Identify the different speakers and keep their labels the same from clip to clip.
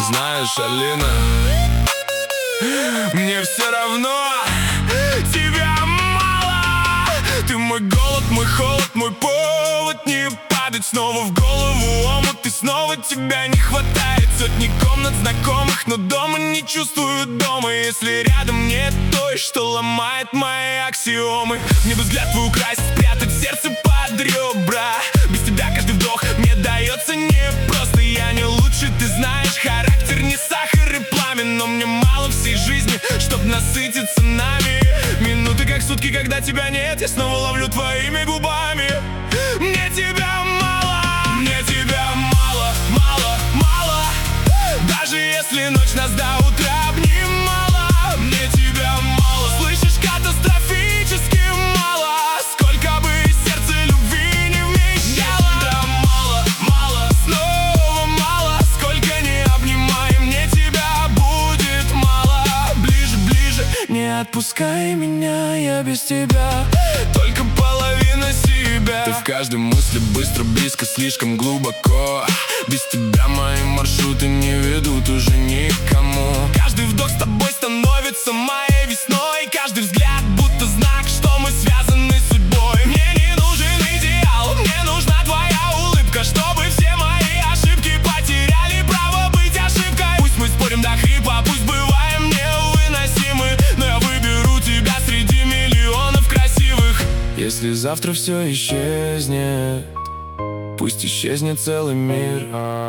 Speaker 1: знаешь, Алина, мне все равно, тебя мало. Ты мой голод, мой холод, мой повод не падать снова в голову омут. И снова тебя не хватает. Сотни комнат знакомых, но дома не чувствую дома. Если рядом нет той, что ломает мои аксиомы. Мне бы взгляд твой украсть, спрятать сердце под ребра. Без тебя каждый вдох мне дается непросто. Я не лучше, ты знаешь, характер не сахар и пламя. Но мне мало всей жизни, чтоб насытиться нами. Минуты как сутки, когда тебя нет, я снова ловлю твоими губами. Мне тебя мало, мне тебя мало, мало, мало. Даже если ночь нас до утра обнимала. Мне тебя мало, слышишь, катастрофически мало. Сколько бы сердце любви не вмещало. Мне тебя мало, мало, снова мало. Сколько не обнимай, мне тебя будет мало. Ближе, ближе, не отпускай меня, я без тебя только половина себя. Ты в каждой мысли быстро, близко, слишком глубоко. Без тебя мои маршруты не ведут уже никому. Каждый вдох с тобой становится моей весной. Каждый взгляд будто знак, что мы связаны судьбой. Мне не нужен идеал, мне нужна твоя улыбка, чтобы все мои ошибки потеряли право быть ошибкой. Пусть мы спорим до хрипа, пусть бываем невыносимы, но я выберу тебя среди миллионов красивых. Если завтра все исчезнет, пусть исчезнет целый мир.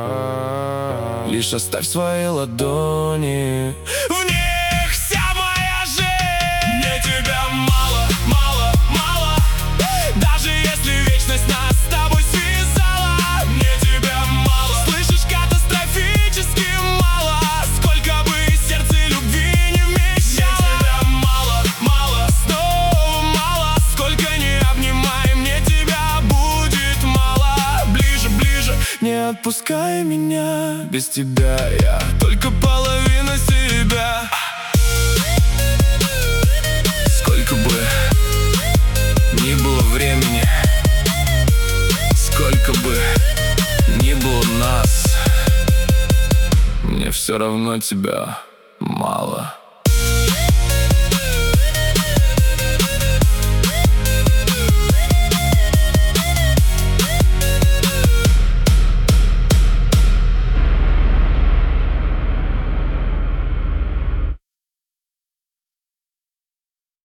Speaker 1: Лишь оставь свои ладони, в них вся моя жизнь. Мне тебя мало, мало, мало. Даже если вечность нас с тобой связала. Мне тебя мало, слышишь, катастрофически мало. Сколько бы сердце любви не вмещало. Мне тебя мало, мало, снова мало. Сколько не обнимай, мне тебя будет мало. Ближе, ближе, не отпускай меня. Без тебя я только половина себя. Сколько бы ни было времени, сколько бы ни было нас, мне все равно тебя мало.